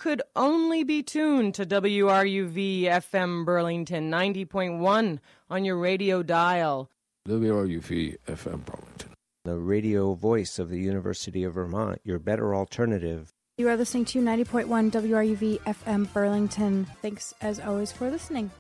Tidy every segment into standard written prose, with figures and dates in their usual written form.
could only be tuned to WRUV FM Burlington 90.1 on your radio dial. WRUV FM Burlington, the radio voice of the University of Vermont, your better alternative. You are listening to 90.1 WRUV FM Burlington. Thanks, as always, for listening.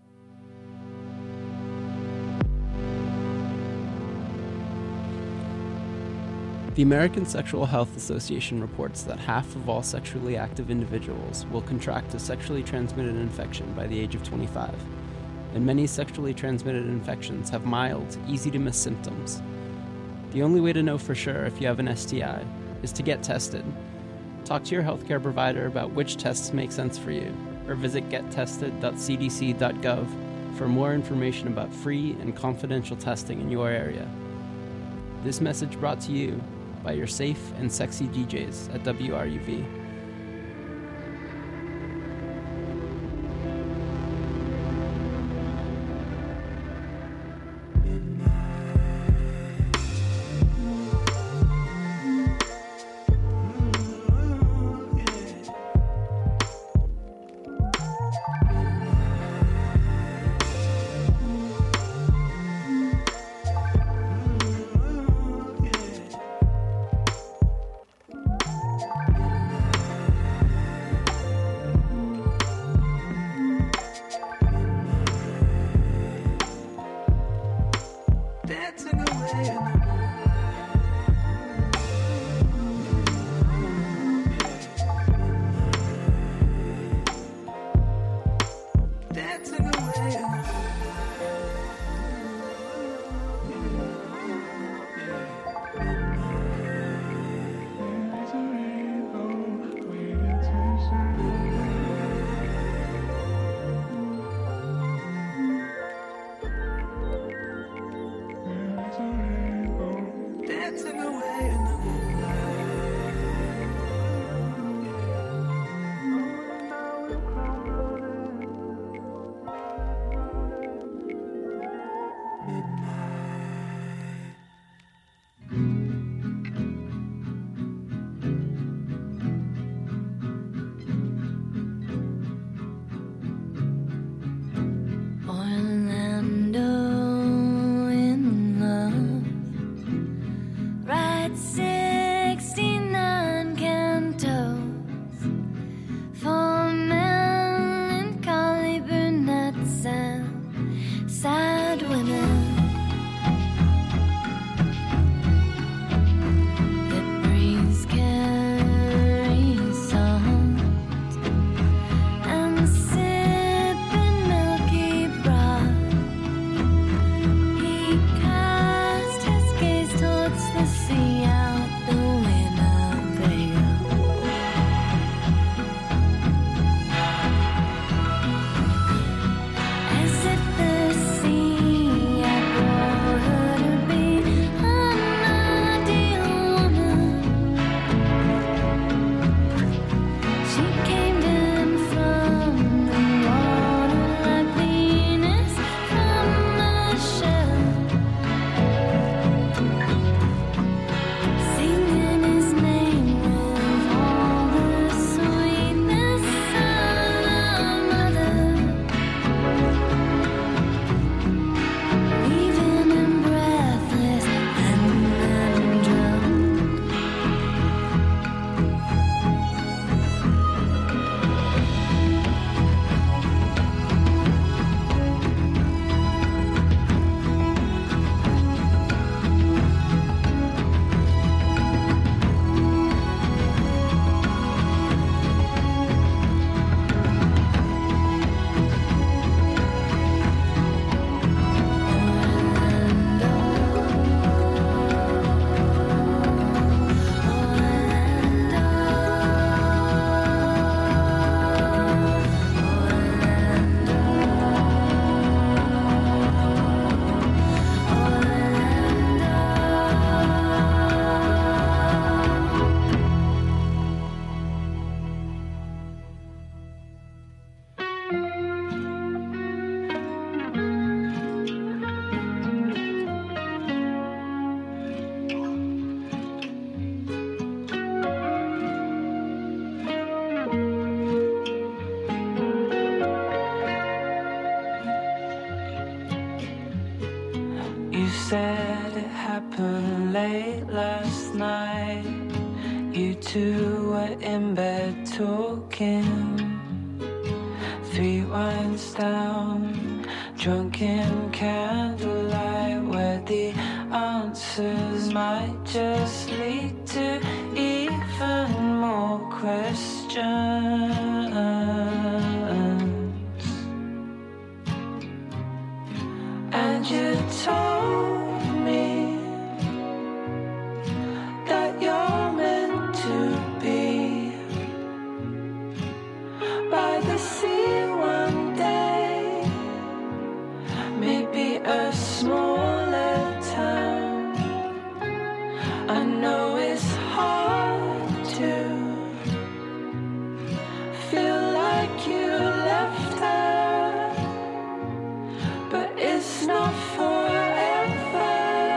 The American Sexual Health Association reports that half of all sexually active individuals will contract a sexually transmitted infection by the age of 25, and many sexually transmitted infections have mild, easy-to-miss symptoms. The only way to know for sure if you have an STI is to get tested. Talk to your healthcare provider about which tests make sense for you, or visit gettested.cdc.gov for more information about free and confidential testing in your area. This message brought to you by your safe and sexy DJs at WRUV. said it happened late last night. You two were in bed talking. 3 wines down, drunk in candlelight, where the answers might just lead to even more questions. And you told me that you're meant to be by the sea one day, maybe a smaller town. I know it's hard to feel like you left her, but it's not forever.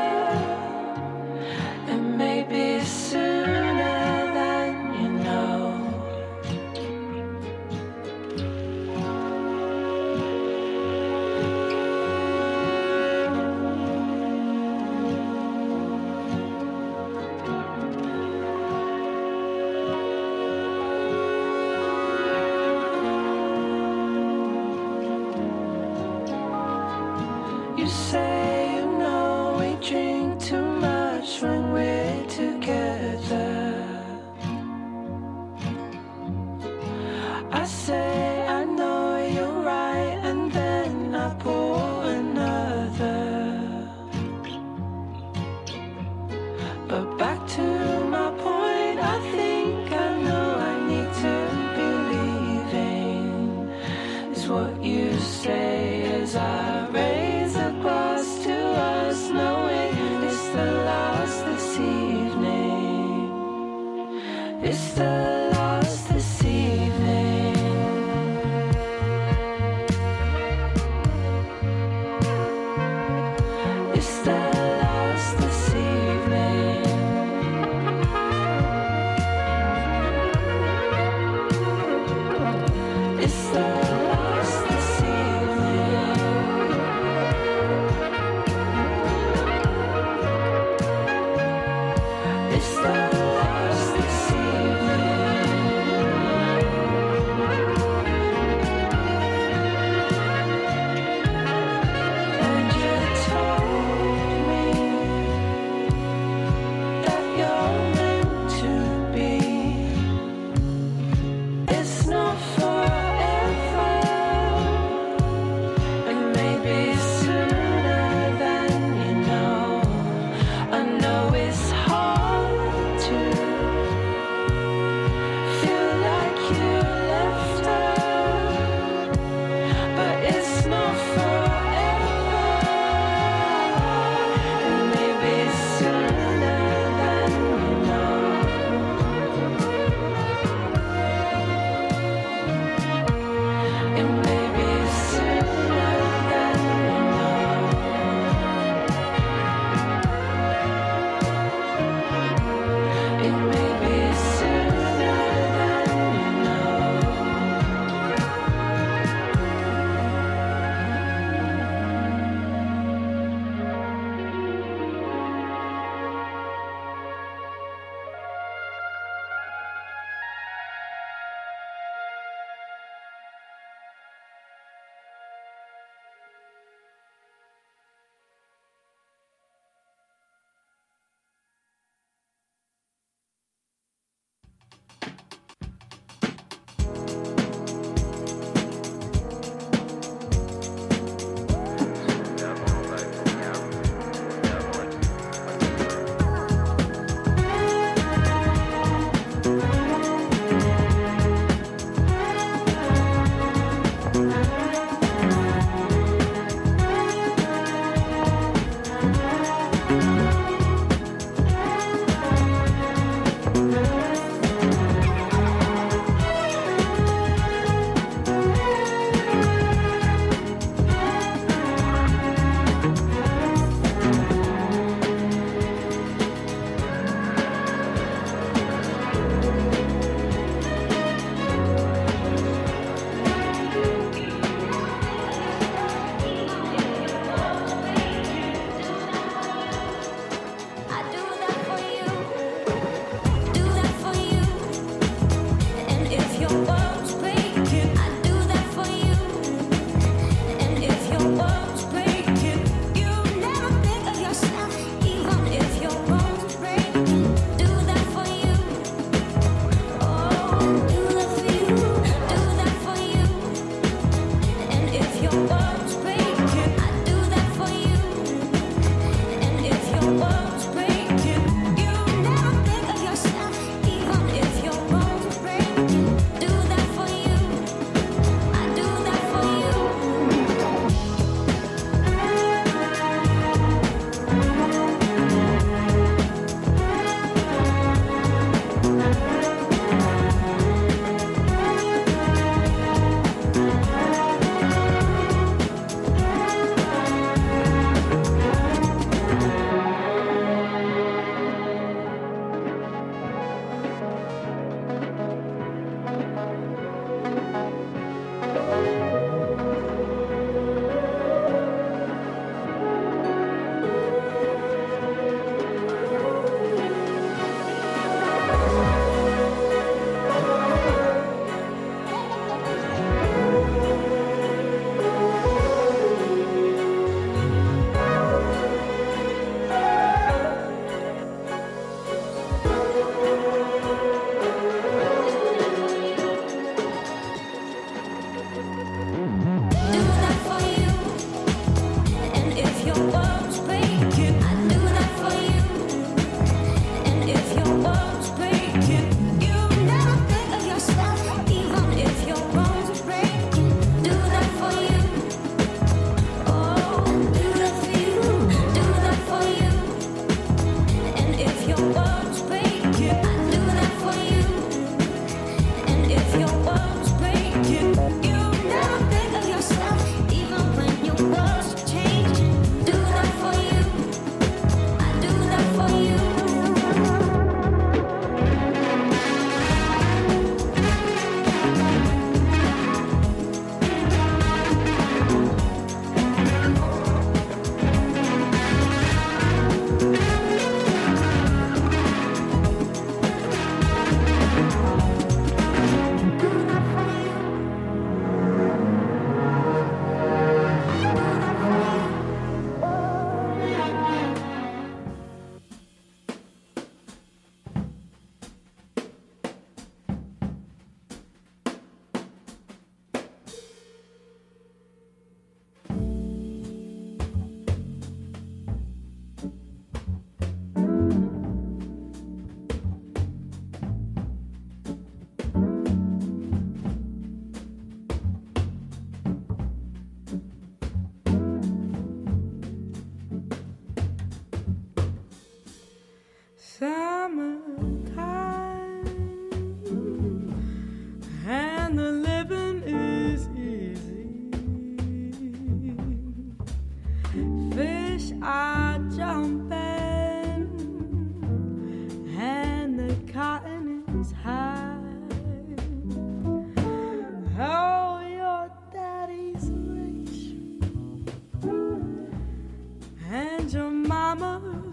It may be sooner than you know. You say you know we drink too much when we're together. I say I know you're right, and then I pour another. But back to my point, I think I know I need to be leaving. Is what you say as I raise a glass to us, knowing it's the last this evening. It's the last this evening. It's the last this evening. It's the last this evening.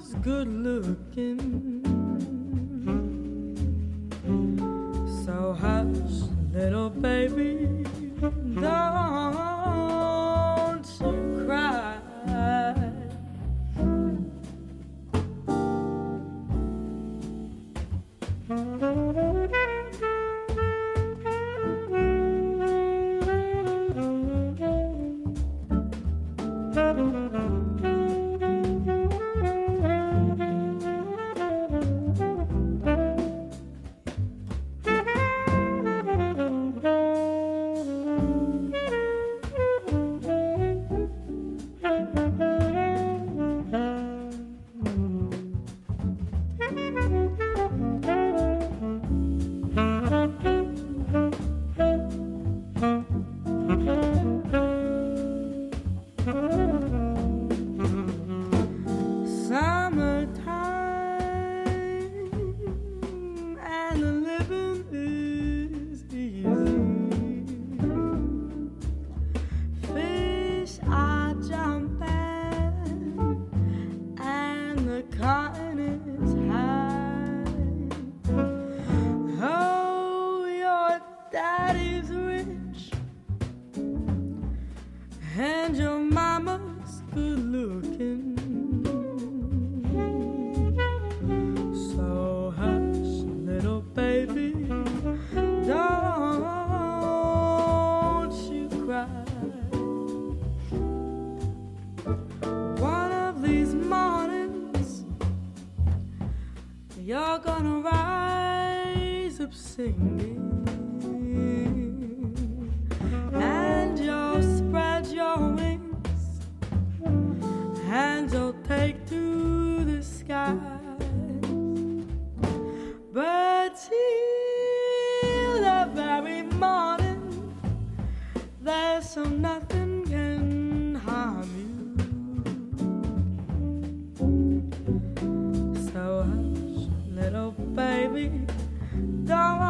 mama's good looking. So hush, little baby, don't you cry. You're gonna rise up singing, and you'll spread your wings, and you'll take to the skies. But till the very morning, there's so nothing can harm you. So hush, little baby, don't